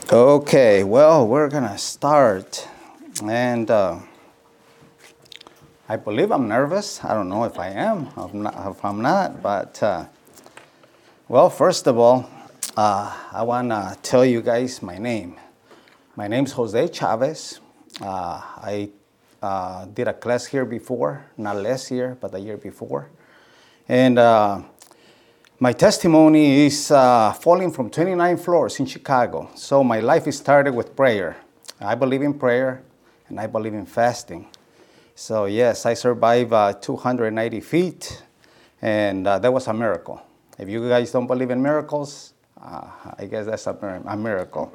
Okay, well, we're gonna start, and I believe I'm nervous. I don't know if I am, if I'm not, but well, first of all, I wanna tell you guys my name. My name's Jose Chavez. I did a class here before, not last year, but the year before, and my testimony is falling from 29 floors in Chicago. So my life is started with prayer. I believe in prayer, and I believe in fasting. So yes, I survived 290 feet, and that was a miracle. If you guys don't believe in miracles, I guess that's a miracle.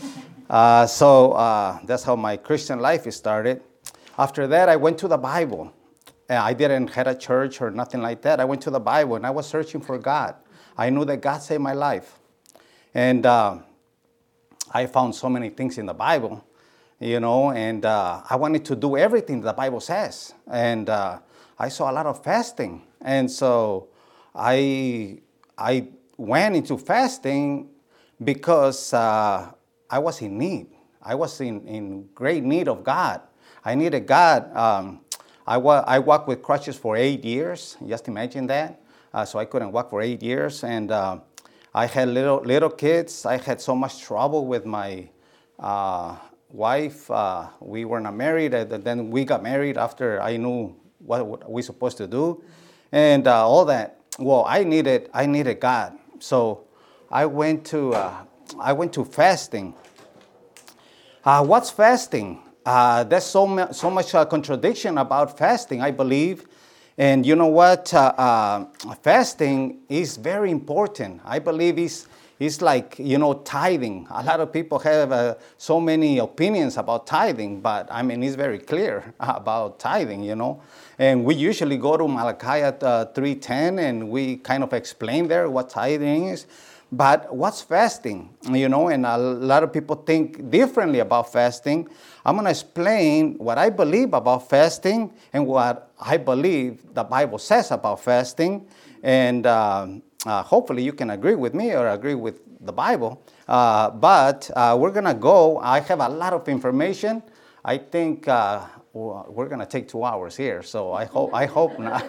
So that's how my Christian life started. After that, I went to the Bible. I didn't head a church or nothing like that. I went to the Bible and I was searching for God. I knew that God saved my life. And I found so many things in the Bible, and I wanted to do everything the Bible says. And I saw a lot of fasting. And so I went into fasting because I was in need. I was in great need of God. I needed God. I walked with crutches for 8 years. Just imagine that. So I couldn't walk for 8 years. And I had little kids. I had so much trouble with my wife. We were not married. And then we got married after I knew what we supposed to do. And all that. Well, I needed God. So I went to fasting. What's fasting? There's so much contradiction about fasting, I believe. And you know what? Fasting is very important. I believe it's like, tithing. A lot of people have so many opinions about tithing, but I mean, it's very clear about tithing, And we usually go to Malachi 3:10, and we kind of explain there what tithing is. But what's fasting? And a lot of people think differently about fasting. I'm going to explain what I believe about fasting and what I believe the Bible says about fasting. And hopefully you can agree with me or agree with the Bible. But we're going to go. I have a lot of information. I think we're going to take 2 hours here. So I hope not.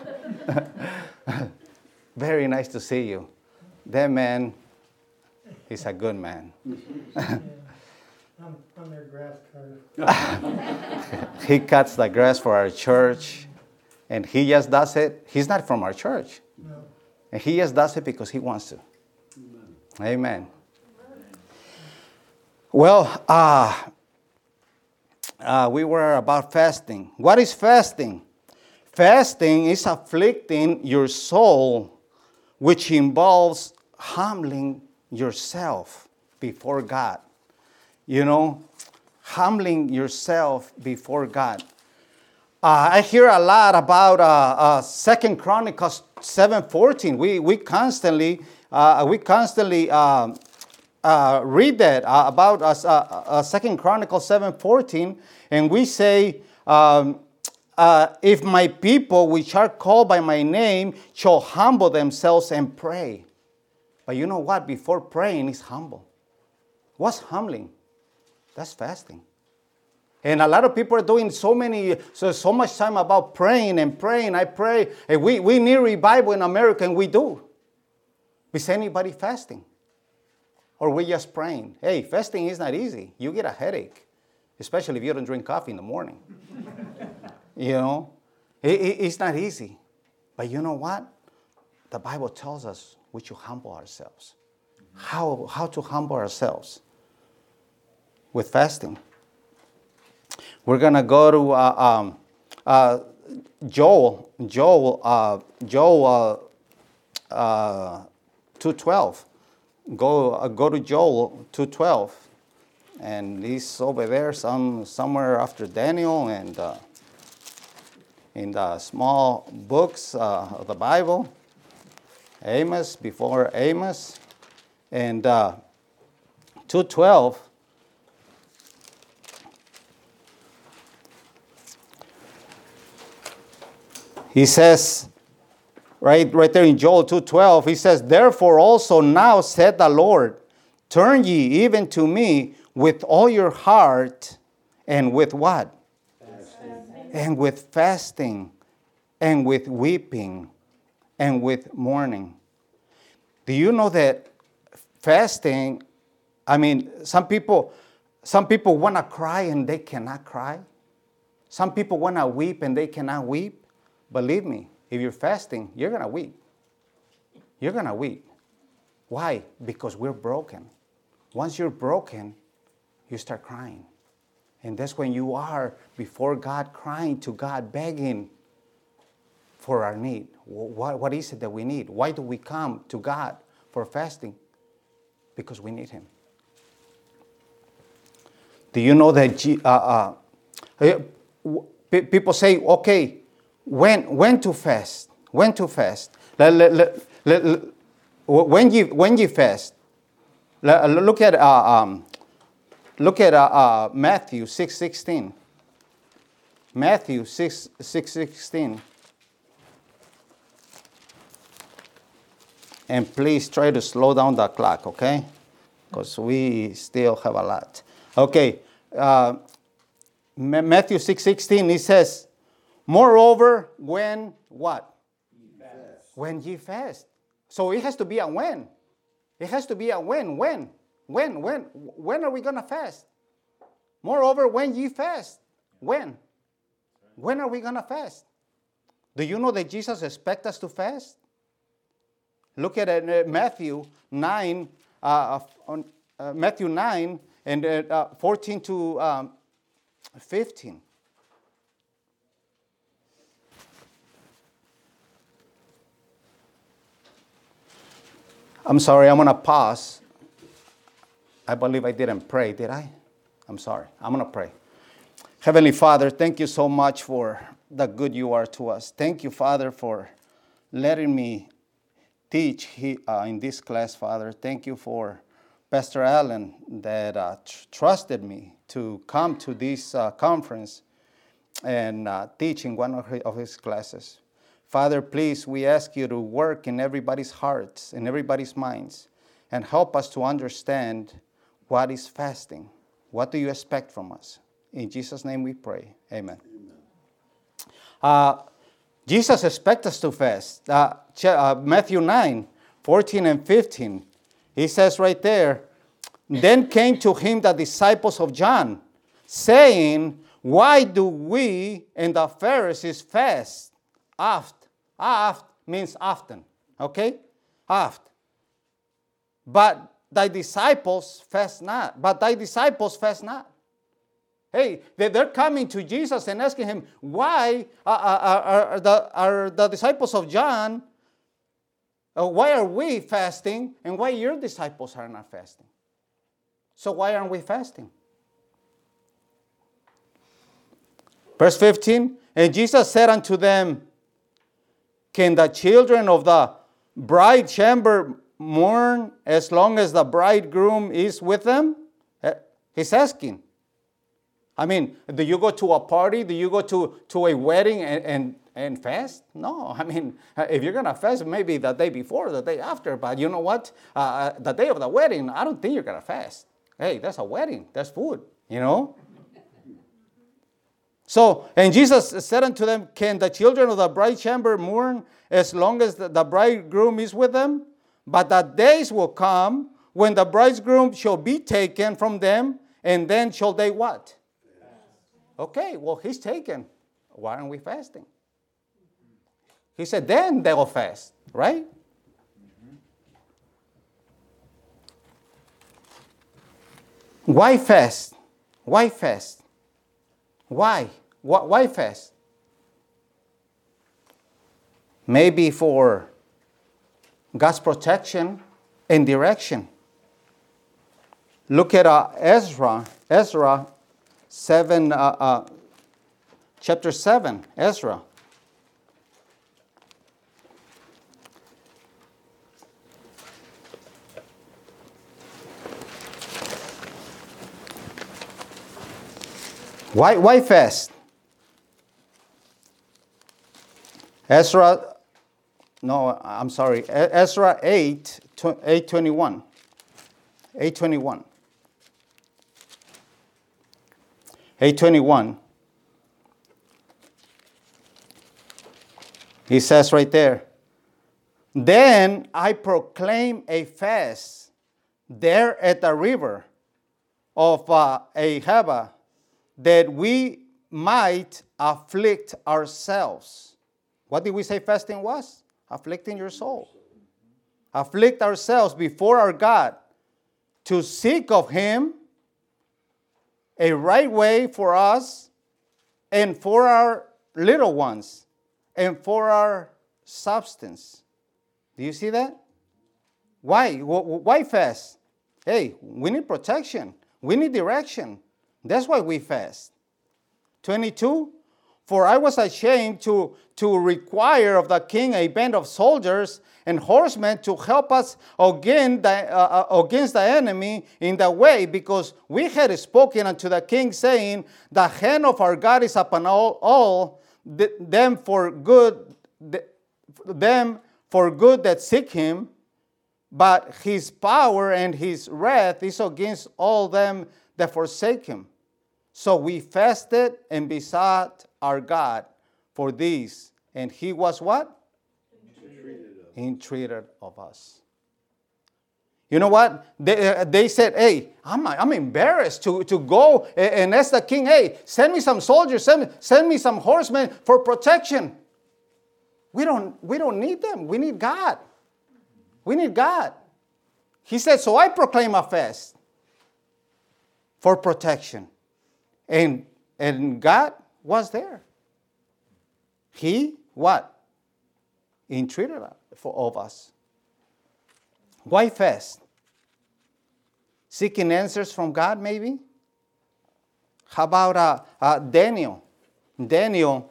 Very nice to see you. That man, he's a good man. I'm their grass cutter. He cuts the grass for our church, and he just does it. He's not from our church. No. And he just does it because he wants to. Amen. Well, we were about fasting. What is fasting? Fasting is afflicting your soul, which involves humbling yourself before God. Humbling yourself before God. I hear a lot about 2 Chronicles 7:14. We constantly read that about 2 Chronicles 7:14, and we say, if my people, which are called by my name, shall humble themselves and pray. But you know what? Before praying is humble. What's humbling? That's fasting. And a lot of people are doing so much time about praying and praying. I pray. And we need revival in America, and we do. Is anybody fasting? Or we just praying? Hey, fasting is not easy. You get a headache, especially if you don't drink coffee in the morning. It's not easy. But you know what? The Bible tells us we should humble ourselves. How to humble ourselves? With fasting. We're going to go to Joel 2:12. Go to Joel 2:12. And he's over there somewhere after Daniel and in the small books of the Bible. Amos, before Amos. And 2:12. He says, right there in Joel 2:12, he says, therefore also now said the Lord, turn ye even to me with all your heart, and with what? Fasting. And with fasting, and with weeping, and with mourning. Do you know that fasting, some people want to cry and they cannot cry. Some people want to weep and they cannot weep. Believe me, if you're fasting, you're going to weep. You're going to weep. Why? Because we're broken. Once you're broken, you start crying. And that's when you are before God, crying to God, begging for our need. What is it that we need? Why do we come to God for fasting? Because we need Him. Do you know that people say, okay, when to fast? When to fast? When you fast? Look at Matthew 6:16. Matthew 6:16. And please try to slow down the clock, okay? Because we still have a lot. Okay, Matthew 6:16, it says, moreover, when what? Ye fast. When ye fast. So it has to be a when. It has to be a when. When are we going to fast? Moreover, when ye fast. When? When are we going to fast? Do you know that Jesus expects us to fast? Look at it, Matthew 9, Matthew 9 and 14 to 15. I'm sorry, I'm going to pause. I believe I didn't pray, did I? I'm sorry. I'm going to pray. Heavenly Father, thank you so much for the good you are to us. Thank you, Father, for letting me teach in this class, Father. Thank you for Pastor Allen that trusted me to come to this conference and teach in one of his classes. Father, please, we ask you to work in everybody's hearts, in everybody's minds, and help us to understand what is fasting. What do you expect from us? In Jesus' name we pray. Amen. Jesus expects us to fast. Matthew 9, 14 and 15. He says right there, then came to him the disciples of John, saying, why do we and the Pharisees fast? Oft means often, okay? Oft. But thy disciples fast not. Hey, they're coming to Jesus and asking him, why are the disciples of John, why are we fasting and why your disciples are not fasting? So why aren't we fasting? Verse 15, and Jesus said unto them, can the children of the bride chamber mourn as long as the bridegroom is with them? He's asking. Do you go to a party? Do you go to a wedding and fast? No. If you're going to fast, maybe the day before, the day after. But you know what? The day of the wedding, I don't think you're going to fast. Hey, that's a wedding. That's food, you know? So, and Jesus said unto them, can the children of the bride chamber mourn as long as the bridegroom is with them? But the days will come when the bridegroom shall be taken from them, and then shall they what? Okay, well, he's taken. Why aren't we fasting? He said, then they will fast, right? Why fast? Why fast? Why? Why fast? Maybe for God's protection and direction. Look at Ezra 7, chapter 7, Ezra. Why fast? Ezra 8:21. 8:21. 8:21. He says right there, then I proclaim a fast there at the river of Ahava, that we might afflict ourselves. What did we say fasting was? Afflicting your soul. Afflict ourselves before our God, to seek of him a right way for us and for our little ones and for our substance. Do you see that? Why? Why fast? Hey, we need protection. We need direction. That's why we fast. 22, for I was ashamed to require of the king a band of soldiers and horsemen to help us against the enemy in the way, because we had spoken unto the king, saying, the hand of our God is upon all them for good that seek him, but his power and his wrath is against all them that forsake him. So we fasted and besought our God for these, and he was what? Entreated of us. You know what? They said, hey, I'm embarrassed to go and ask the king, hey, send me some soldiers, send me some horsemen for protection. We don't need them. We need God. We need God. He said, so I proclaim a fast for protection. And God was there. He, what? Entreated of us. Why fast? Seeking answers from God, maybe? How about Daniel? Daniel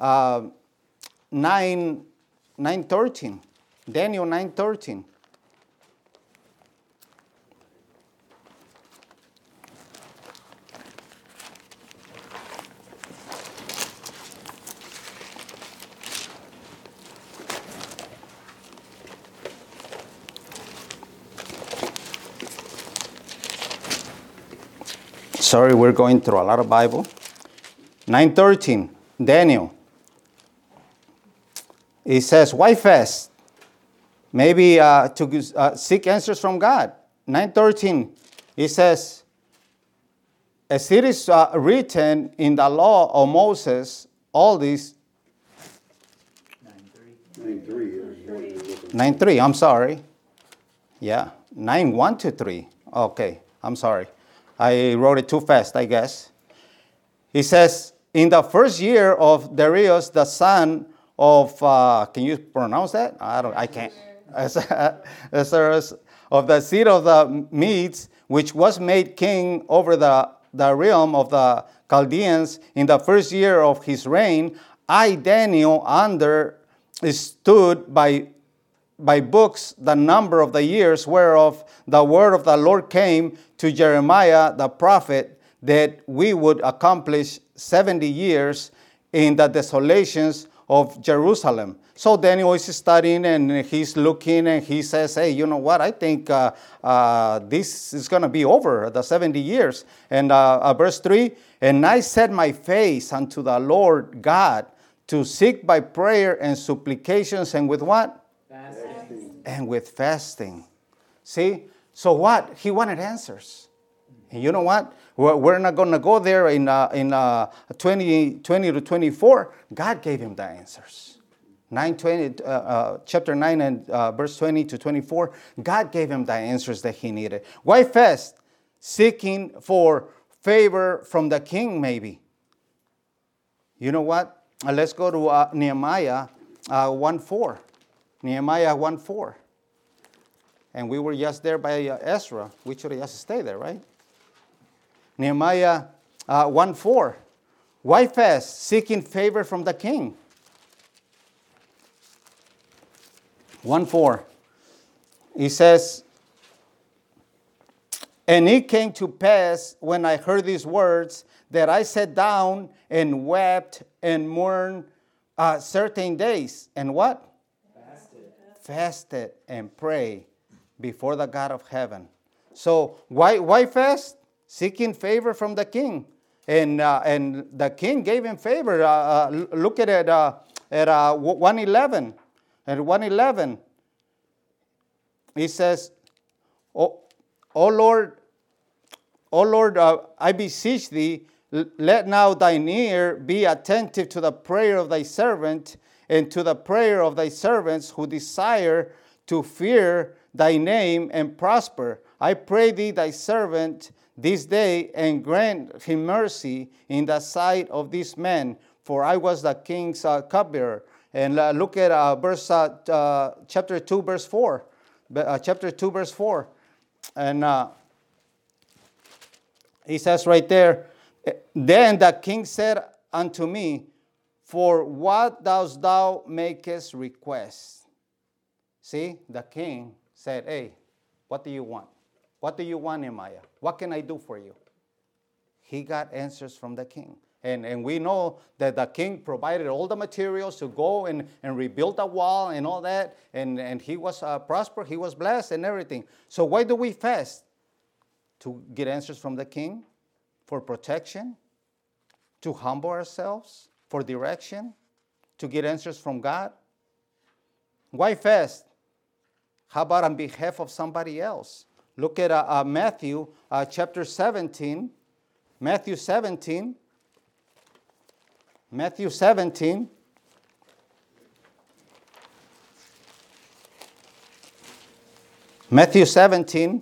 9:13. Daniel 9:13. Sorry, we're going through a lot of Bible. 9:13, Daniel. It says, why fast? Maybe to seek answers from God. 9:13, it says, as it is written in the law of Moses, all these. 9:3, I'm sorry. Yeah, 9:1-3. Okay, I'm sorry. I wrote it too fast, I guess. He says, in the first year of Darius, the son of, can you pronounce that? I can't. Of the seed of the Medes, which was made king over the realm of the Chaldeans in the first year of his reign, I, Daniel, understood by books the number of the years whereof the word of the Lord came to Jeremiah the prophet, that we would accomplish 70 years in the desolations of Jerusalem. So Daniel is studying and he's looking and he says, hey, you know what? I think this is going to be over, the 70 years. And verse 3, and I set my face unto the Lord God to seek by prayer and supplications, and with what? Fasting. And with fasting. See? So what? He wanted answers. And you know what? We're not going to go there in 20-24. God gave him the answers. Chapter 9 and verse 20-24. God gave him the answers that he needed. Why fast? Seeking for favor from the king, maybe. You know what? Let's go to Nehemiah 1:4. Nehemiah 1:4. And we were just there by Ezra. We should just stay there, right? Nehemiah 1:4. Why fast? Seeking favor from the king. 1:4. He says, and it came to pass when I heard these words that I sat down and wept and mourned certain days. And what? Fasted and prayed before the God of heaven. So why fast? Seeking favor from the king. And the king gave him favor. Look at it at 111. At 111, he says, "O Lord, I beseech thee, let now thine ear be attentive to the prayer of thy servant and to the prayer of thy servants who desire to fear thy name and prosper. I pray thee, thy servant, this day, and grant him mercy in the sight of these men, for I was the king's cupbearer." And look at chapter 2, verse 4. Chapter 2, verse 4. And he says right there, "Then the king said unto me, For what dost thou makest request?" See, the king said, "Hey, what do you want? What do you want, Nehemiah? What can I do for you?" He got answers from the king. And we know that the king provided all the materials to go and rebuild the wall and all that. And he was prosperous, he was blessed and everything. So why do we fast? To get answers from the king? For protection? To humble ourselves? For direction? To get answers from God? Why fast? How about on behalf of somebody else? Look at Matthew chapter 17. Matthew 17. Matthew 17. Matthew 17,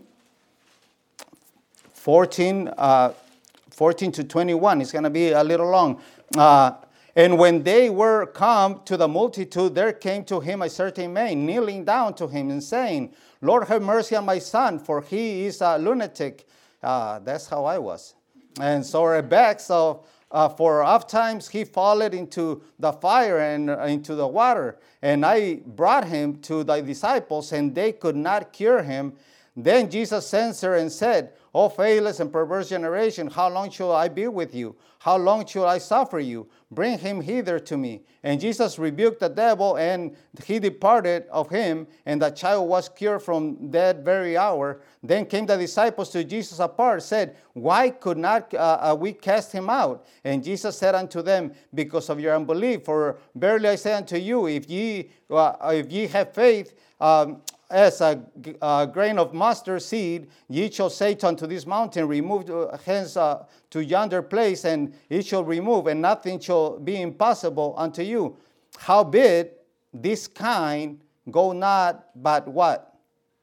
14 to 21. It's going to be a little long. "And when they were come to the multitude, there came to him a certain man, kneeling down to him and saying, Lord, have mercy on my son, for he is a lunatic." That's how I was. "And sore at back, so for oft times he falleth into the fire and into the water. And I brought him to thy disciples, and they could not cure him. Then Jesus answered and said, O faithless and perverse generation, how long shall I be with you? How long shall I suffer you? Bring him hither to me. And Jesus rebuked the devil, and he departed of him, and the child was cured from that very hour. Then came the disciples to Jesus apart, said, Why could not we cast him out? And Jesus said unto them, Because of your unbelief. For verily I say unto you, if ye have faith, as a grain of mustard seed, ye shall say unto this mountain, Remove hence to yonder place, and it shall remove, and nothing shall be impossible unto you. Howbeit, this kind go not, but what?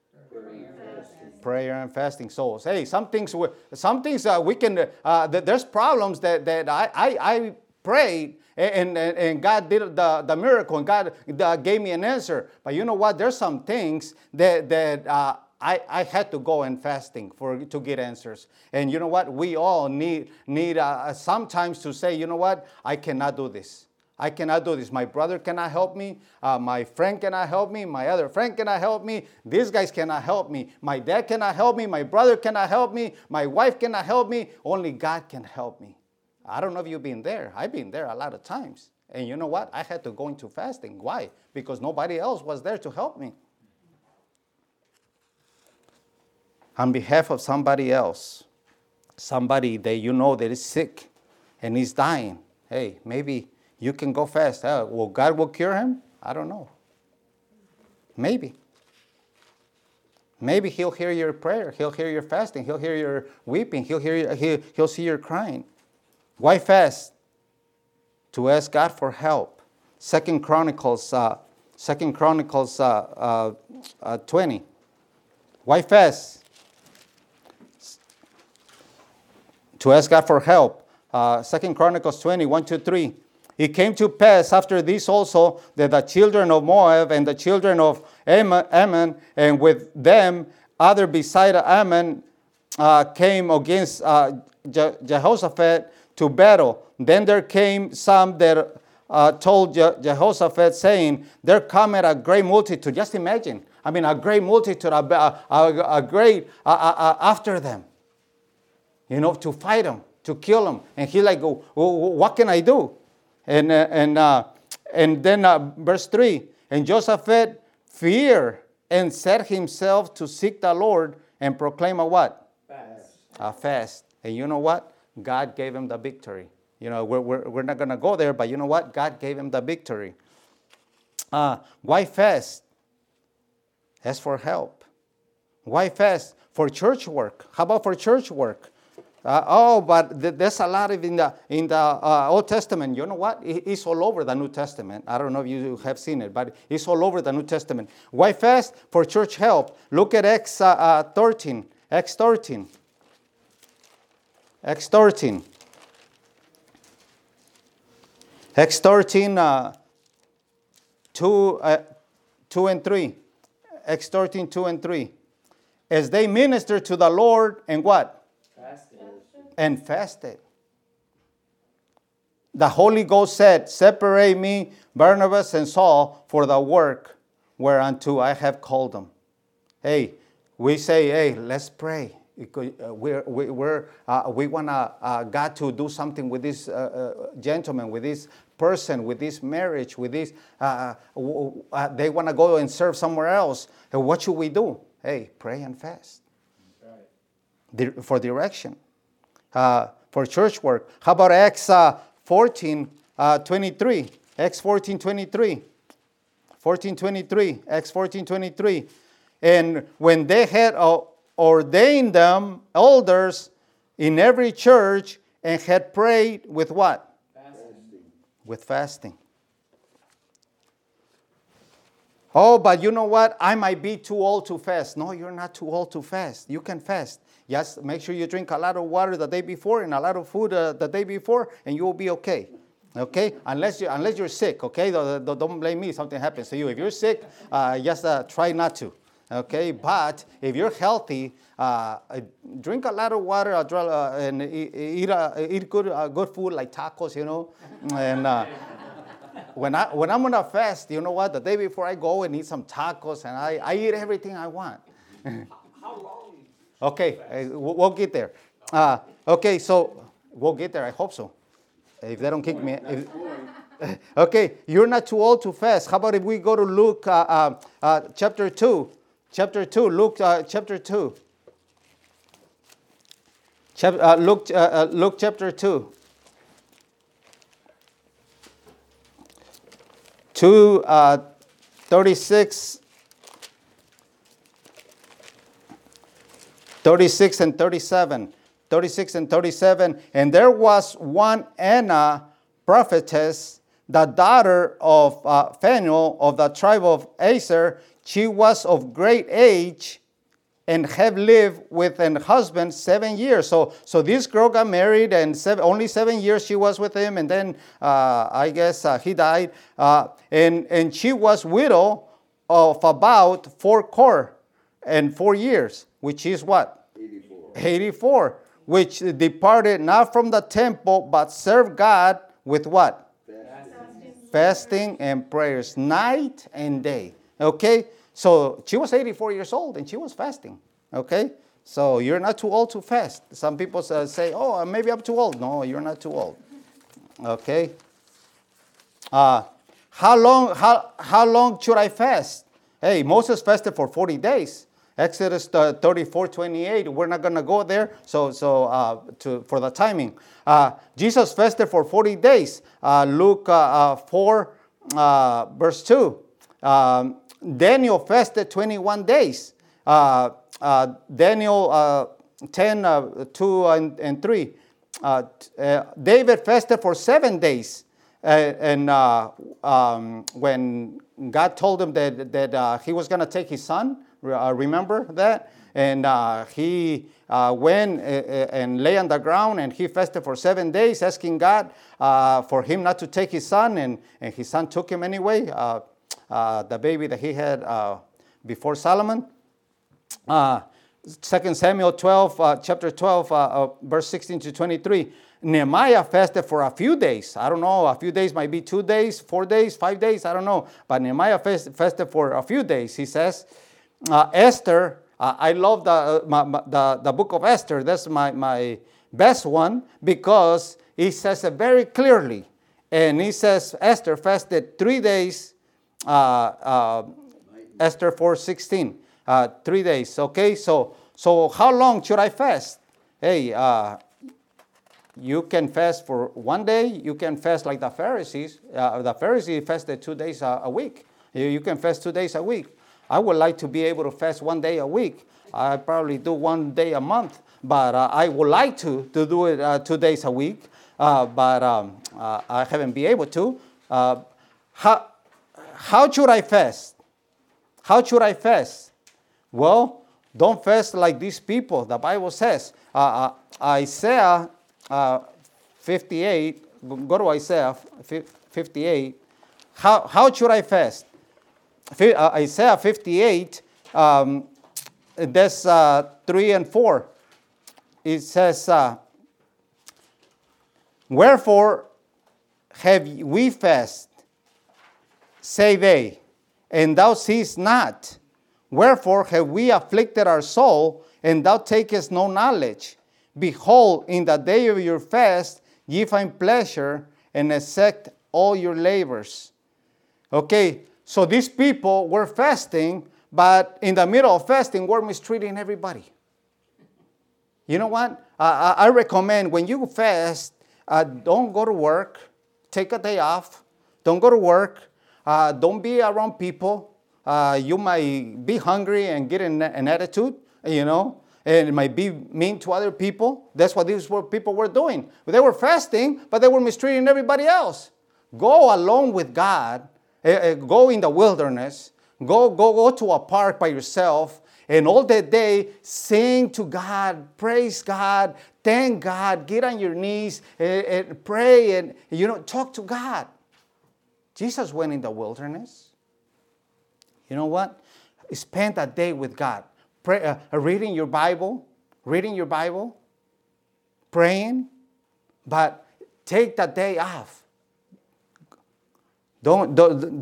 Prayer and fasting. So, hey, some things we can. There's problems that I prayed. And God did the miracle, and God gave me an answer. But you know what? There's some things that I had to go and fasting to get answers. And you know what? We all need sometimes to say, you know what? I cannot do this. I cannot do this. My brother cannot help me. My friend cannot help me. My other friend cannot help me. These guys cannot help me. My dad cannot help me. My brother cannot help me. My wife cannot help me. Only God can help me. I don't know if you've been there. I've been there a lot of times. And you know what? I had to go into fasting. Why? Because nobody else was there to help me. On behalf of somebody else, somebody that you know that is sick and is dying, hey, maybe you can go fast. Well, God will cure him? I don't know. Maybe. Maybe he'll hear your prayer. He'll hear your fasting. He'll hear your weeping. He'll see your crying. Why fast? To ask God for help. 2 Chronicles 20. Why fast? To ask God for help. 2 Chronicles 20, 1-3. It came to pass after this also that the children of Moab and the children of Ammon, and with them other beside Ammon, came against Jehoshaphat to battle. Then there came some that told Jehoshaphat, saying, There cometh a great multitude. Just imagine. I mean, a great multitude, a great after them. You know, to fight them, to kill them. And he like, what can I do? And then verse 3, and Jehoshaphat feared and set himself to seek the Lord and proclaim a what? Fast. A fast. And you know what? God gave him the victory. We're not going to go there, but you know what? God gave him the victory. Why fast? Ask for help. Why fast? For church work. How about for church work? But there's a lot of in the Old Testament. You know what? It's all over the New Testament. I don't know if you have seen it, but it's all over the New Testament. Why fast? For church help. Look at Acts 13. Acts 13. Acts 13. Acts 13, 2 and 3. Acts 13, 2 and 3. As they ministered to the Lord and what? Fasted. And fasted. The Holy Ghost said, separate me, Barnabas and Saul, for the work whereunto I have called them. Hey, we say, hey, let's pray. We want God to do something with this gentleman, with this person, with this marriage, with this. They want to go and serve somewhere else. What should we do? Hey, pray and fast. Right. For direction, for church work. How about Acts 14, 23? Acts 14, 23. 14:23. Acts 14:23. And when they had ordained them elders in every church and had prayed with what? Fasting. With fasting. Oh, but you know what? I might be too old to fast. No, you're not too old to fast. You can fast. Just make sure you drink a lot of water the day before and a lot of food the day before, and you will be okay. Okay? Unless you're sick, okay? Don't blame me if something happens to you. If you're sick, just try not to. Okay, but if you're healthy, drink a lot of water and eat good food like tacos, And when I'm on a fast, you know what? The day before I go and eat some tacos, and I eat everything I want. How long? Okay, we'll get there. Okay, so we'll get there. I hope so. If they don't kick me. Okay, you're not too old to fast. How about if we go to Luke chapter 2? Chapter 2, Luke chapter 2. Luke chapter 2. 36 and 37. 36 and 37. And there was one Anna, prophetess, the daughter of Phanuel of the tribe of Aser. She was of great age and have lived with an husband 7 years. So this girl got married, and only 7 years she was with him, and then I guess he died. And she was widow of about 4 years, which is what? 84. Which departed not from the temple, but served God with what? Fasting and prayers, night and day. Okay? So she was 84 years old and she was fasting. Okay? So you're not too old to fast. Some people say, oh, maybe I'm too old. No, you're not too old. Okay? How long should I fast? Hey, Moses fasted for 40 days. Exodus 34:28. We're not going to go there. So for the timing, Jesus fasted for 40 days. Luke 4 verse 2. Daniel fasted 21 days. Daniel 10 2 and 3. David fasted for 7 days. And when God told him that he was going to take his son. Remember that? And he went and lay on the ground, and he fasted for 7 days, asking God for him not to take his son, and his son took him anyway, the baby that he had before Solomon. 2 Samuel 12, chapter 12, verse 16 to 23. Nehemiah fasted for a few days. I don't know, a few days might be 2 days, 4 days, 5 days, I don't know. But Nehemiah fasted for a few days, he says. Esther, I love the book of Esther. That's my best one because it says it very clearly. And he says Esther fasted 3 days, Esther 4:16, 3 days. Okay, so how long should I fast? Hey, You can fast for one day. You can fast like the Pharisees. The Pharisees fasted 2 days a week. You can fast 2 days a week. I would like to be able to fast 1 day a week. I probably do 1 day a month, but I would like to do it 2 days a week, but I haven't been able to. How should I fast? How should I fast? Well, don't fast like these people. The Bible says, Isaiah 58, go to Isaiah 58. How should I fast? Isaiah 58, that's 3 and 4. It says, wherefore have we fast, say they, and thou seest not? Wherefore have we afflicted our soul, and thou takest no knowledge? Behold, in the day of your fast, ye find pleasure, and accept all your labors. Okay, so these people were fasting, but in the middle of fasting, were mistreating everybody. You know what? I recommend when you fast, don't go to work. Take a day off. Don't go to work. Don't be around people. You might be hungry and get an attitude, you know, and it might be mean to other people. That's what these people were doing. They were fasting, but they were mistreating everybody else. Go alone with God. Go in the wilderness. Go to a park by yourself. And all the day, sing to God, praise God, thank God, get on your knees and pray and, talk to God. Jesus went in the wilderness. You know what? Spend a day with God. Pray, reading your Bible, praying, but take the day off. Don't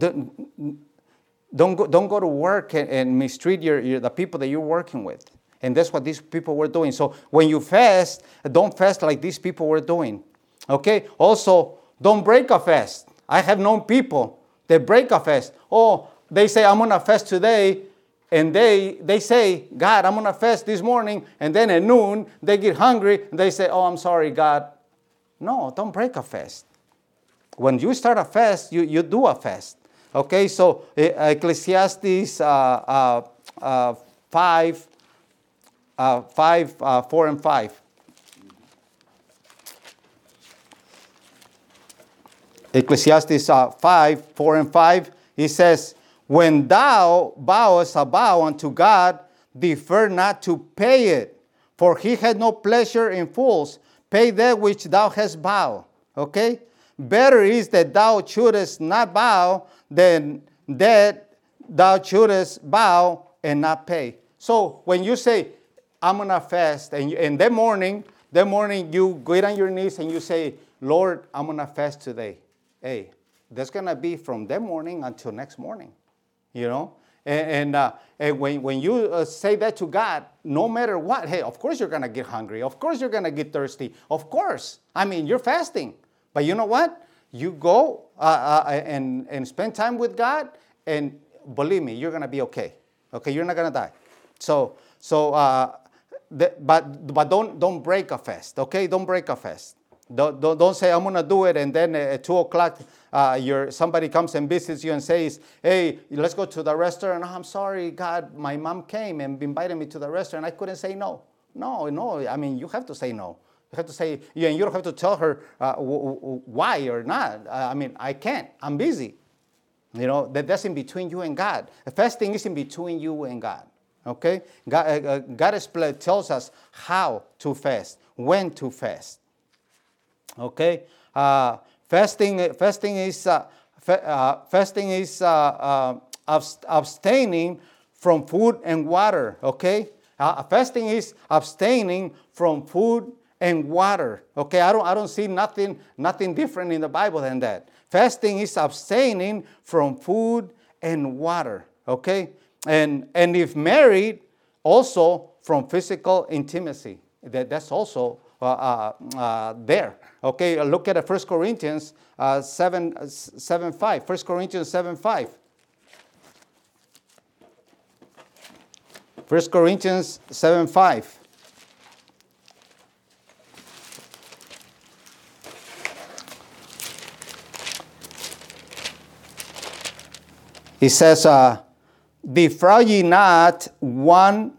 go to work and mistreat the people that you're working with. And that's what these people were doing. So when you fast, don't fast like these people were doing. Okay? Also, don't break a fast. I have known people that break a fast. Oh, they say, I'm going to fast today. And they say, God, I'm going to fast this morning. And then at noon, they get hungry. And they say, oh, I'm sorry, God. No, don't break a fast. When you start a fast, you do a fast. Okay, so Ecclesiastes 5, 4 and 5. Ecclesiastes 5, 4 and 5, it says, when thou vowest a vow unto God, defer not to pay it, for he had no pleasure in fools. Pay that which thou hast vowed. Okay? Better is that thou shouldest not vow than that thou shouldest vow and not pay. So when you say, I'm going to fast, and that morning you get on your knees and you say, Lord, I'm going to fast today. Hey, that's going to be from that morning until next morning, And when you say that to God, no matter what, hey, of course you're going to get hungry. Of course you're going to get thirsty. Of course. I mean, you're fasting. But you know what? You go and spend time with God, and believe me, you're going to be okay. Okay, you're not going to die. But don't break a fast. Okay, don't break a fast. Don't say I'm going to do it, and then at 2 o'clock somebody comes and visits you and says, hey, let's go to the restaurant. Oh, I'm sorry, God, my mom came and invited me to the restaurant. I couldn't say no. No. I mean, you have to say no. You have to say, and you don't have to tell her why or not. I mean, I can't. I'm busy. That's in between you and God. Fasting is in between you and God. Okay? God tells us how to fast, when to fast. Okay? Fasting is abstaining from food and water. Okay? Fasting is abstaining from food and water. Okay, I don't see nothing different in the Bible than that. Fasting is abstaining from food and water. Okay, and if married, also from physical intimacy. That's also there. Okay, look at 1 Corinthians 7:5. 1 Corinthians 7:5. 1 Corinthians 7:5. It says, defraud ye not one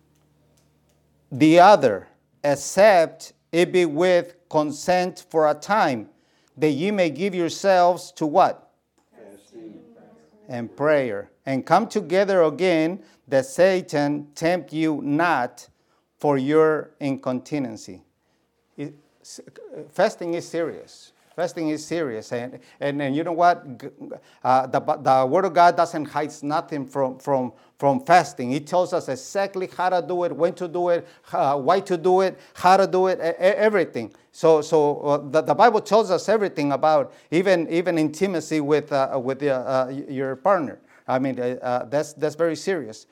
the other, except it be with consent for a time, that ye may give yourselves to what? Fasting. And prayer. And come together again, that Satan tempt you not for your incontinency. Fasting is serious. Fasting is serious. And you know what? The Word of God doesn't hide nothing from fasting. It tells us exactly how to do it, when to do it, why to do it, how to do it, everything. So the Bible tells us everything about even intimacy with your partner. I mean, that's very serious.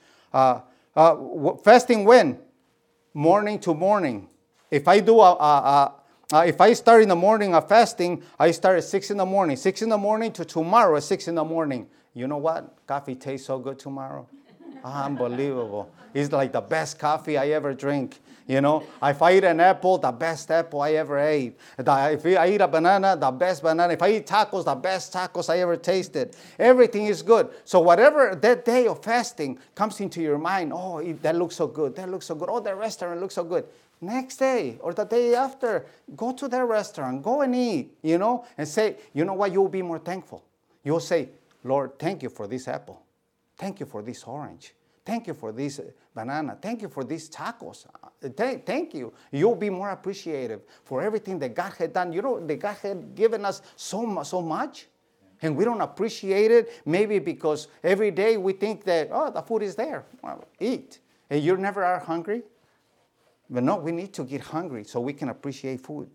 Fasting when? Morning to morning. If I do if I start in the morning of fasting, I start at 6 in the morning. 6 in the morning to tomorrow at 6 in the morning. You know what? Coffee tastes so good tomorrow. Unbelievable. It's like the best coffee I ever drink. You know, if I eat an apple, the best apple I ever ate. If I eat a banana, the best banana. If I eat tacos, the best tacos I ever tasted. Everything is good. So whatever that day of fasting comes into your mind, oh, that looks so good. That looks so good. Oh, that restaurant looks so good. Next day or the day after, go to that restaurant, go and eat, you know, and say, you know what, you'll be more thankful. You'll say, Lord, thank you for this apple. Thank you for this orange. Thank you for this banana. Thank you for these tacos. Thank you. You'll be more appreciative for everything that God had done. You know, that God had given us so much, and we don't appreciate it, maybe because every day we think that, oh, the food is there. Well, eat. And you never are hungry. But no, we need to get hungry so we can appreciate food.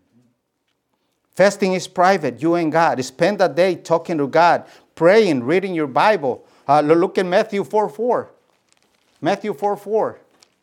Fasting is private, you and God. Spend a day talking to God, praying, reading your Bible. Look at Matthew 4:4. Matthew 4:4.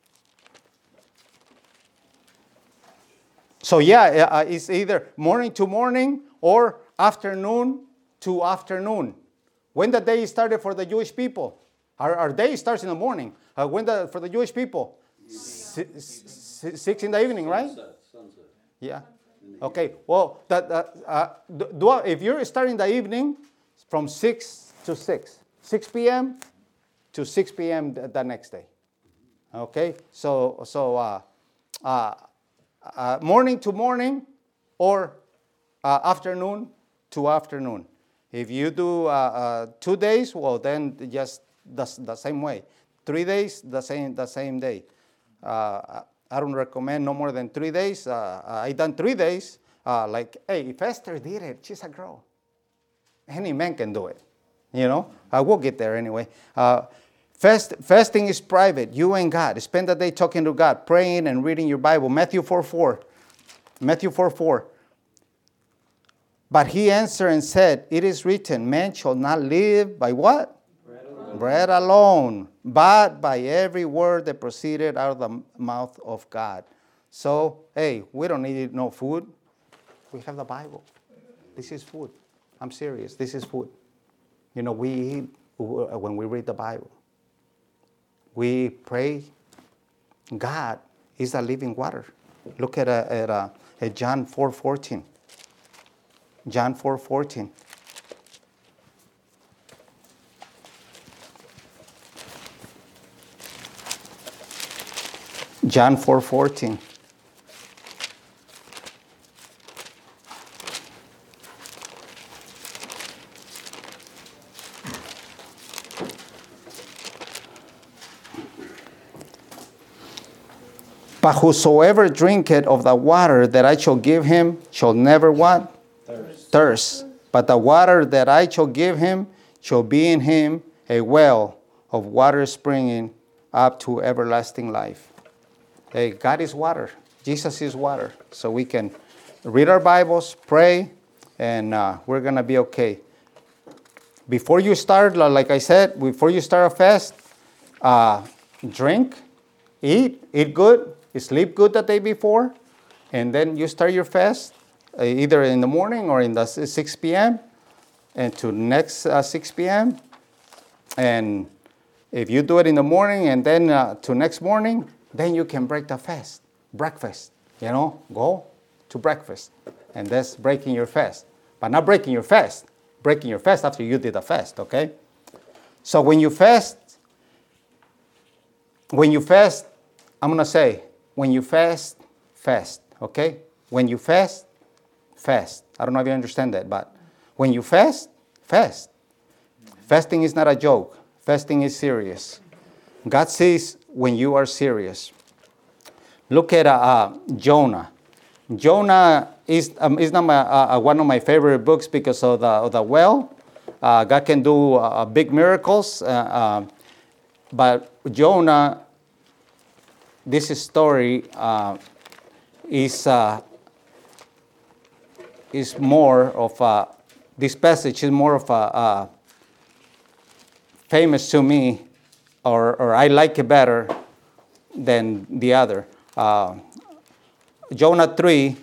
So yeah, it's either morning to morning or afternoon to afternoon. When the day started for the Jewish people? Our day starts in the morning. For the Jewish people? 6 in the evening, right? Sunset. Yeah. Okay. Well, if you're starting the evening from 6 to 6 p.m. to 6 p.m. the next day. Okay. So morning to morning or afternoon to afternoon. If you do 2 days, well, then just the same way. 3 days, the same day. I don't recommend no more than 3 days. I done 3 days. Like, hey, if Esther did it, she's a girl. Any man can do it. You know, we'll get there anyway. Fasting is private, you and God. Spend the day talking to God, praying and reading your Bible. Matthew 4:4. Matthew 4:4. But he answered and said, it is written, man shall not live by what? Bread alone, but by every word that proceeded out of the mouth of God. So, hey, we don't need no food. We have the Bible. This is food. I'm serious. This is food. You know, we eat when we read the Bible. We pray. God is the living water. Look at John 4:14. John 4:14. John 4:14. But whosoever drinketh of the water that I shall give him shall never what? Thirst. But the water that I shall give him shall be in him a well of water springing up to everlasting life. Hey, God is water. Jesus is water. So we can read our Bibles, pray, and we're going to be okay. Before you start, like I said, before you start a fast, drink, eat good, sleep good the day before, and then you start your fast, either in the morning or in the 6 p.m. and to next 6 p.m. And if you do it in the morning and then to next morning, then you can break the fast, breakfast, go to breakfast. And that's breaking your fast. But not breaking your fast after you did the fast, okay? So when you fast, I'm going to say, when you fast, okay? When you fast. I don't know if you understand that, but when you fast. Fasting is not a joke. Fasting is serious. God sees when you are serious. Look at Jonah. Jonah is not one of my favorite books because of the well. God can do big miracles. But Jonah, this story is more of this passage is more of a famous to me, or I like it better than the other. Jonah 3,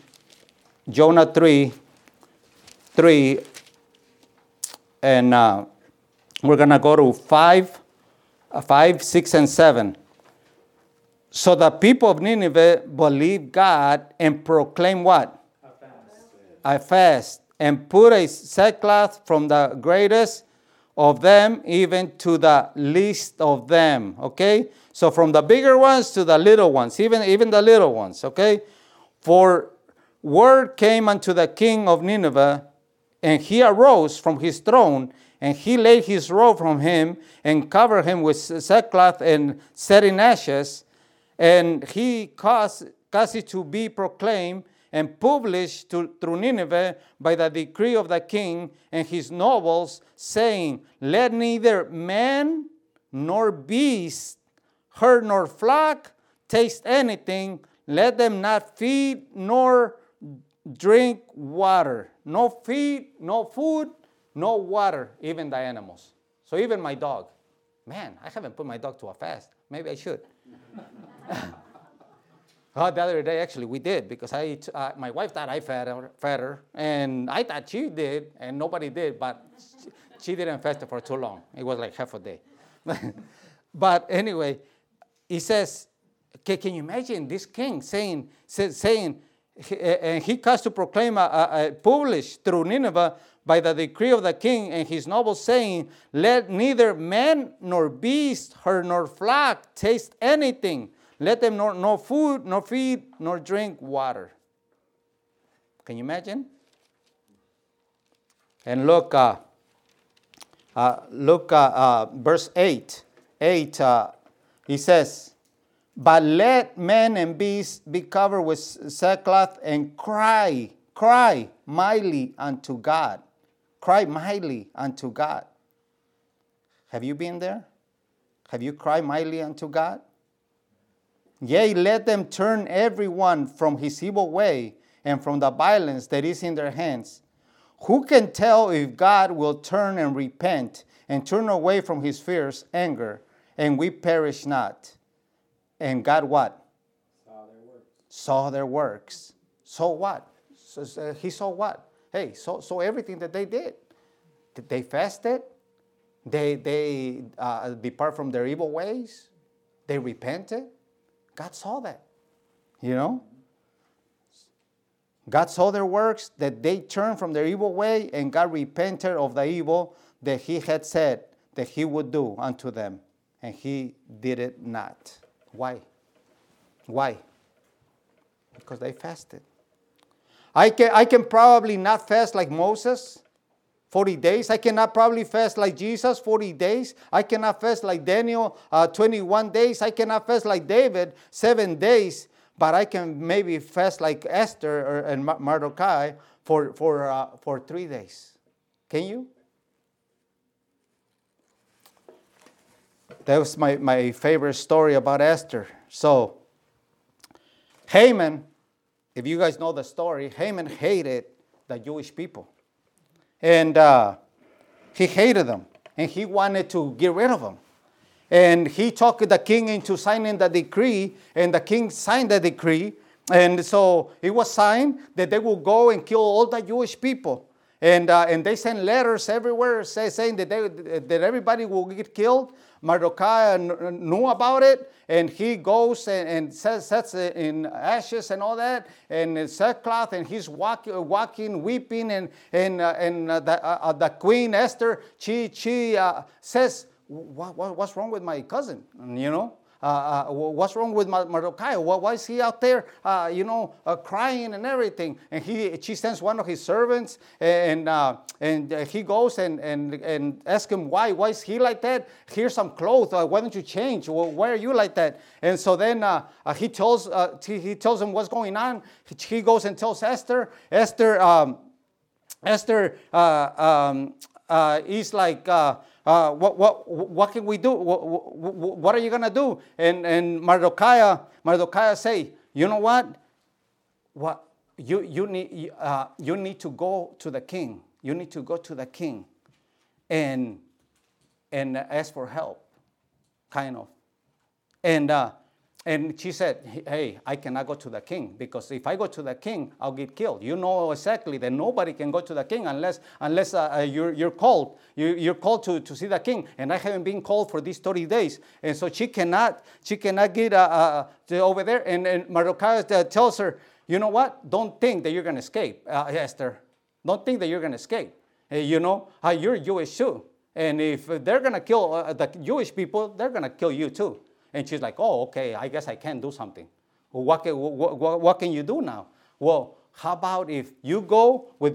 and we're going to go to 5, 6, and 7. So the people of Nineveh believed God and proclaimed what? A fast. And put a sackcloth from the greatest of them even to the least of them. Okay? So from the bigger ones to the little ones, even the little ones. Okay? For word came unto the king of Nineveh, and he arose from his throne, and he laid his robe from him, and covered him with sackcloth and set in ashes. And he caused it to be proclaimed and published through Nineveh by the decree of the king and his nobles, saying, let neither man nor beast, herd nor flock, taste anything. Let them not feed nor drink water. No feed, no food, no water, even the animals. So even my dog. Man, I haven't put my dog to a fast. Maybe I should. The other day, actually, we did, because my wife thought I fed her, and I thought she did, and nobody did, but she didn't fast for too long. It was like half a day. But anyway, he says, can you imagine this king saying, and he caused to proclaim, published through Nineveh by the decree of the king and his nobles, saying, let neither man nor beast, herd nor flock taste anything. Let them no food, nor feed, nor drink water. Can you imagine? And look, verse 8. He says, but let men and beasts be covered with sackcloth and cry mightily unto God. Cry mightily unto God. Have you been there? Have you cried mightily unto God? Yea, let them turn every one from his evil way and from the violence that is in their hands. Who can tell if God will turn and repent and turn away from his fierce anger, and we perish not? And God what? Saw their works. So what? So he saw what? Hey, so everything that they did. They fasted. They depart from their evil ways. They repented. God saw that, you know. God saw their works, that they turned from their evil way, and God repented of the evil that he had said that he would do unto them. And he did it not. Why? Because they fasted. I can probably not fast like Moses, 40 days. I cannot probably fast like Jesus, 40 days. I cannot fast like Daniel, 21 days. I cannot fast like David, 7 days. But I can maybe fast like Esther and Mordecai for 3 days. Can you? That was my favorite story about Esther. So, Haman, if you guys know the story, Haman hated the Jewish people. And he hated them. And he wanted to get rid of them. And he talked the king into signing the decree. And the king signed the decree. And so it was signed that they will go and kill all the Jewish people. And they sent letters everywhere saying that everybody will get killed. Mordecai knew about it, and he goes and sets it in ashes and all that, and sackcloth, and he's walking, weeping, and the queen Esther, she says, what's wrong with my cousin? You know, what's wrong with Mordecai? Why is he out there, crying and everything? And she sends one of his servants, and he goes and asks him why is he like that? Here's some clothes. Why don't you change? Well, why are you like that? And so then he tells him what's going on. He goes and tells Esther. Esther is like, what can we do? What are you gonna do? And Mordecai say, you know what? What you need to go to the king. You need to go to the king, and ask for help, kind of. And she said, hey, I cannot go to the king, because if I go to the king, I'll get killed. You know exactly that nobody can go to the king unless you're called. You're called to see the king. And I haven't been called for these 30 days. And so she cannot get over there. And Mordecai tells her, you know what? Don't think that you're going to escape, Esther. Don't think that you're going to escape. You're Jewish too. And if they're going to kill the Jewish people, they're going to kill you too. And she's like, oh, okay, I guess I can do something. Well, what can you do now? Well, how about if you go with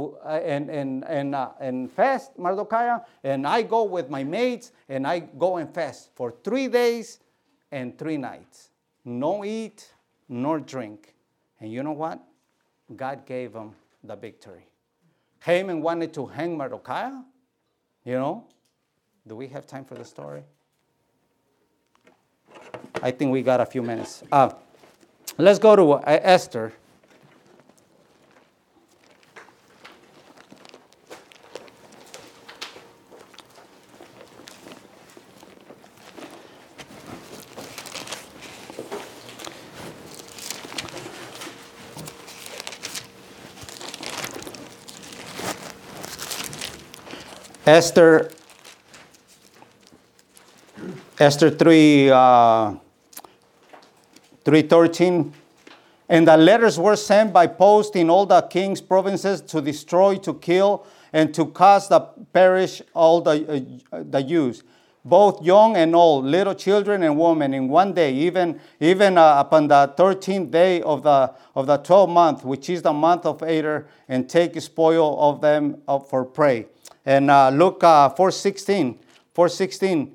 and fast, Mordecai, and I go with my maids, and I go and fast for 3 days and 3 nights. No eat, nor drink. And you know what? God gave them the victory. Haman wanted to hang Mordecai. Do we have time for the story? I think we got a few minutes. Let's go to Esther. Esther 3:13, and the letters were sent by post in all the king's provinces to destroy, to kill, and to cause the perish all the Jews, both young and old, little children and women, in one day, even upon the 13th day of the 12th month, which is the month of Adar, and take spoil of them for prey. And Luke 4:16.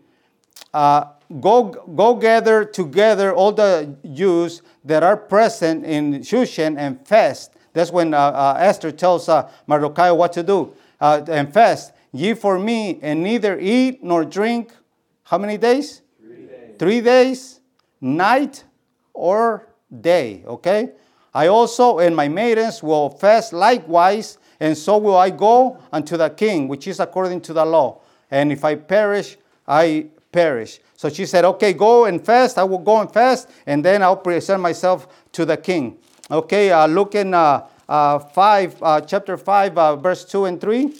Go gather together all the Jews that are present in Shushan and fast. That's when Esther tells Mordecai what to do. And fast, ye for me, and neither eat nor drink. How many days? 3 days. 3 days, night or day, okay? I also and my maidens will fast likewise, and so will I go unto the king, which is according to the law. And if I perish, I perish. So she said, okay, go and fast. I will go and fast, and then I'll present myself to the king. Okay, look in chapter 5, verse 2 and 3.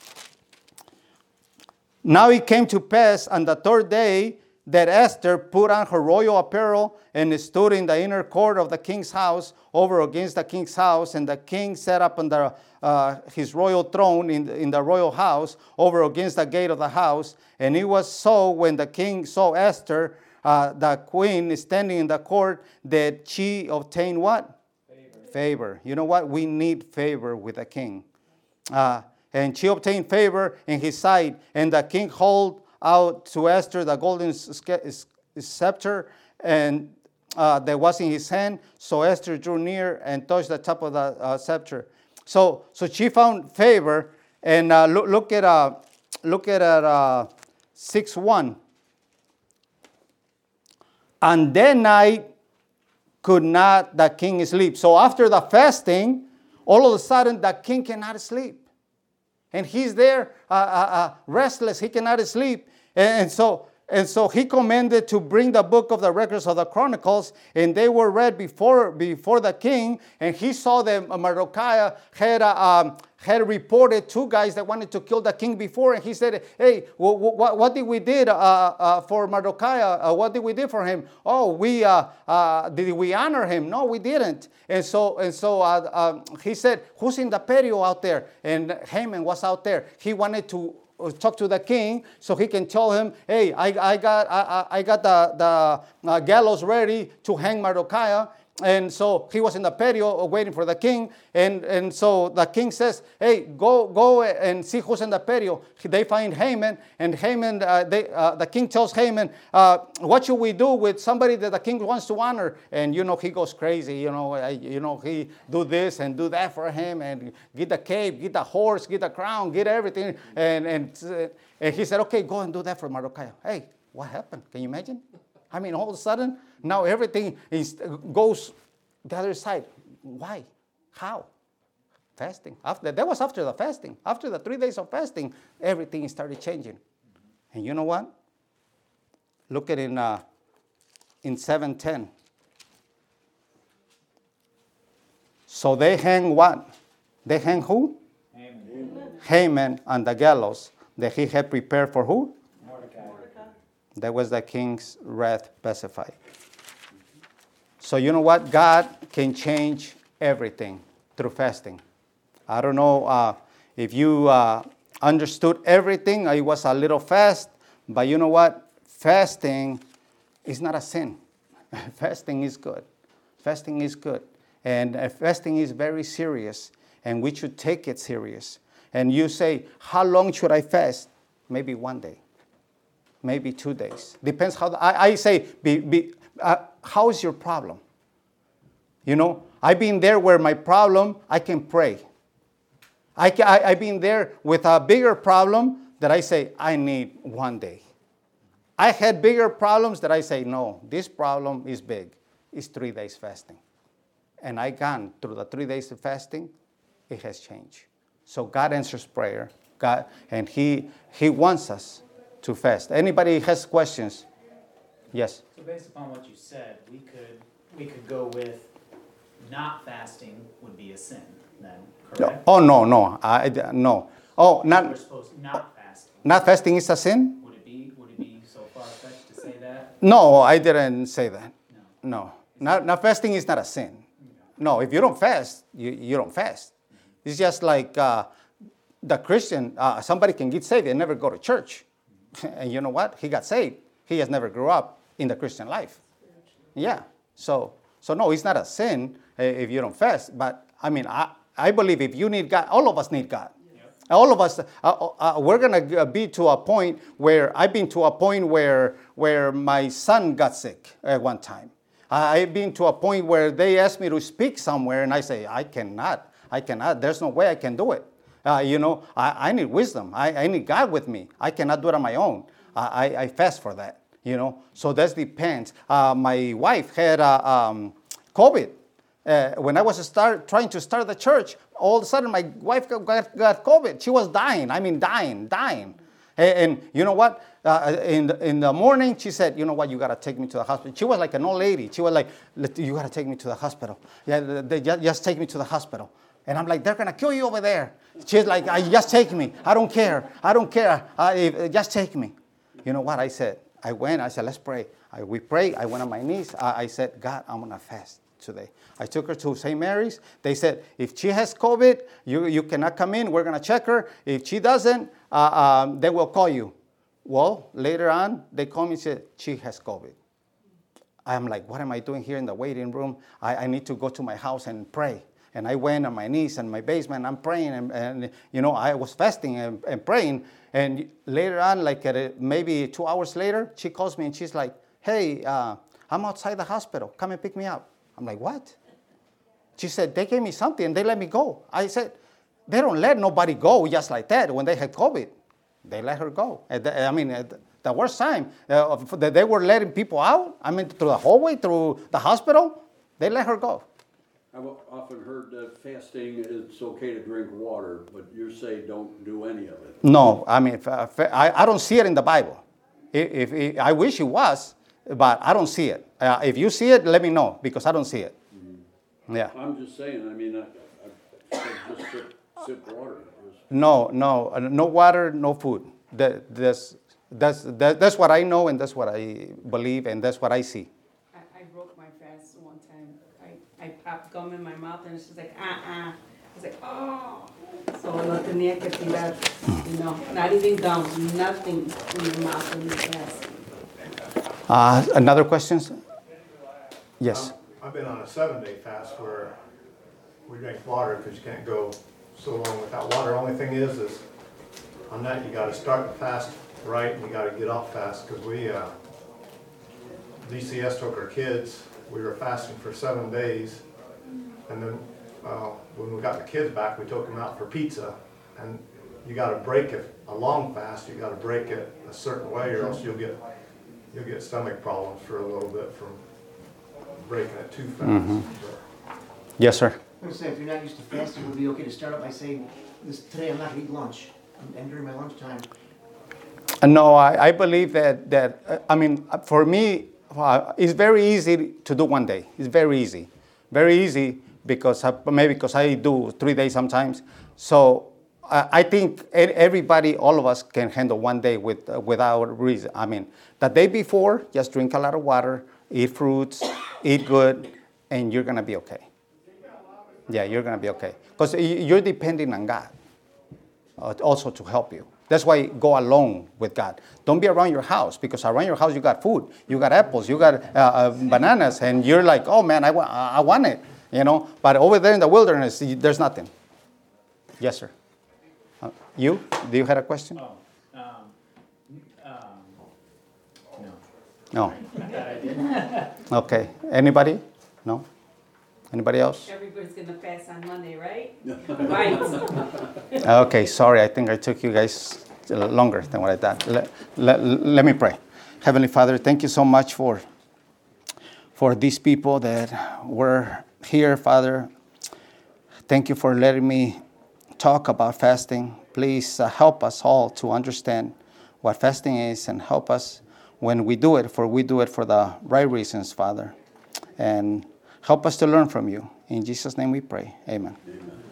Now it came to pass on the 3rd day that Esther put on her royal apparel and stood in the inner court of the king's house over against the king's house. And the king sat up on his royal throne in the royal house over against the gate of the house. And it was so when the king saw Esther, the queen, standing in the court, that she obtained what? Favor. You know what? We need favor with the king. And she obtained favor in his sight. And the king held out to Esther the golden scepter and that was in his hand. So Esther drew near and touched the top of the scepter. So she found favor. And look at 6:1. And that night could not the king sleep. So after the fasting, all of a sudden the king cannot sleep. And he's there restless. He cannot sleep. And so he commanded to bring the book of the records of the Chronicles, and they were read before the king. And he saw that Mordecai had reported 2 guys that wanted to kill the king before. And he said, hey, what did we did for Mordecai? What did we do for him? Oh, did we honor him? No, we didn't. And so he said, who's in the patio out there? And Haman was out there. He wanted to talk to the king so he can tell him, hey, I got the gallows ready to hang Mordecai. And so he was in the patio waiting for the king. And so the king says, hey, go and see who's in the patio. They find Haman. And Haman, the king tells Haman, what should we do with somebody that the king wants to honor? And, he goes crazy. He do this and do that for him. And get the cape, get the horse, get the crown, get everything. And he said, okay, go and do that for Mordecai. Hey, what happened? Can you imagine? I mean, all of a sudden, now everything goes the other side. Why? How? Fasting. That was after the fasting. After the 3 days of fasting, everything started changing. And you know what? Look at in 7:10. So they hang what? They hang who? Haman on the gallows that he had prepared for who? That was the king's wrath pacified. So you know what? God can change everything through fasting. I don't know if you understood everything. It was a little fast. But you know what? Fasting is not a sin. Fasting is good. Fasting is good. And fasting is very serious. And we should take it serious. And you say, how long should I fast? Maybe 1 day. Maybe 2 days. Depends how. I say, how is your problem? I've been there where my problem, I can pray. I've been there with a bigger problem that I say, I need 1 day. I had bigger problems that I say, no, this problem is big. It's 3 days fasting. And I gone through the 3 days of fasting, it has changed. So God answers prayer. God, and He wants us to fast. Anybody has questions? Yes. So based upon what you said, we could go with not fasting would be a sin then, correct? Oh no. No. Oh, We're supposed to not fasting. Not fasting is a sin? Would it be so far-fetched to say that? No, I didn't say that. No. No. Not fasting is not a sin. No, if you don't fast, you don't fast. It's just like the Christian, somebody can get saved and never go to church. And you know what? He got saved. He has never grew up in the Christian life. Yeah. So no, it's not a sin if you don't fast. But I mean, I believe if you need God, all of us need God. Yep. All of us, we're going to be to a point where I've been to a point where my son got sick at one time. I've been to a point where they asked me to speak somewhere, and I say, I cannot. There's no way I can do it. I need wisdom. I need God with me. I cannot do it on my own. I fast for that, So that depends. My wife had COVID. When I was trying to start the church, all of a sudden my wife got COVID. She was dying. I mean, dying. And you know what? In the morning, she said, you know what? You got to take me to the hospital. She was like an old lady. She was like, you got to take me to the hospital. Yeah, they just take me to the hospital. And I'm like, they're going to kill you over there. She's like, just take me. I don't care. Just take me. You know what I said? I said, let's pray. We prayed. I went on my knees. I said, God, I'm going to fast today. I took her to St. Mary's. They said, if she has COVID, you cannot come in. We're going to check her. If she doesn't, then we'll call you. Well, later on, they called me and said, she has COVID. I'm like, what am I doing here in the waiting room? I need to go to my house and pray. And I went on my knees in my basement. I'm praying, and I was fasting and praying. And later on, like maybe 2 hours later, she calls me and she's like, hey, I'm outside the hospital. Come and pick me up. I'm like, what? She said, they gave me something and they let me go. I said, they don't let nobody go just like that when they had COVID. They let her go. The worst time, they were letting people out. Through the hallway, through the hospital, they let her go. I've often heard that fasting, it's okay to drink water, but you say don't do any of it. No, I don't see it in the Bible. If I wish it was, but I don't see it. If you see it, let me know, because I don't see it. Mm-hmm. Yeah. I'm just saying, I just sip water. No water, no food. That's what I know, and that's what I believe, and that's what I see. I broke my fast one time. I popped gum in my mouth, and she's like, It's like, oh. So no tenía que tirar, not even gums, nothing in your mouth when you fast. Another questions? Yes. I've been on a 7-day fast where we drink water because you can't go so long without water. Only thing is on that you got to start the fast right and you got to get off fast because DCS took our kids. We were fasting for 7 days, and then when we got the kids back, we took them out for pizza. And you got to break it a long fast. You got to break it a certain way, or else you'll get stomach problems for a little bit from breaking it too fast. Mm-hmm. Yes, sir. I was saying, if you're not used to fasting, it would be okay to start out by saying, today I'm not going to eat lunch. And during my lunchtime. No, I believe that for me, it's very easy to do one day. It's very easy. Very easy because I do 3 days sometimes. So I think everybody, all of us can handle one day without reason. I mean, the day before, just drink a lot of water, eat fruits, eat good, and you're going to be okay. Yeah, you're going to be okay. Because you're depending on God also to help you. That's why go alone with God. Don't be around your house, because around your house you got food, you got apples, you got bananas, and you're like, oh man, I want it, But over there in the wilderness, there's nothing. Yes, sir. Do you have a question? Oh, no. No. I thought I did. Okay. Anybody? No? Anybody else? Everybody's going to fast on Monday, right? Right. Okay, sorry. I think I took you guys longer than what I thought. Let me pray. Heavenly Father, thank you so much for these people that were here, Father. Thank you for letting me talk about fasting. Please help us all to understand what fasting is, and help us when we do it, for we do it for the right reasons, Father. And help us to learn from you. In Jesus' name we pray. Amen. Amen.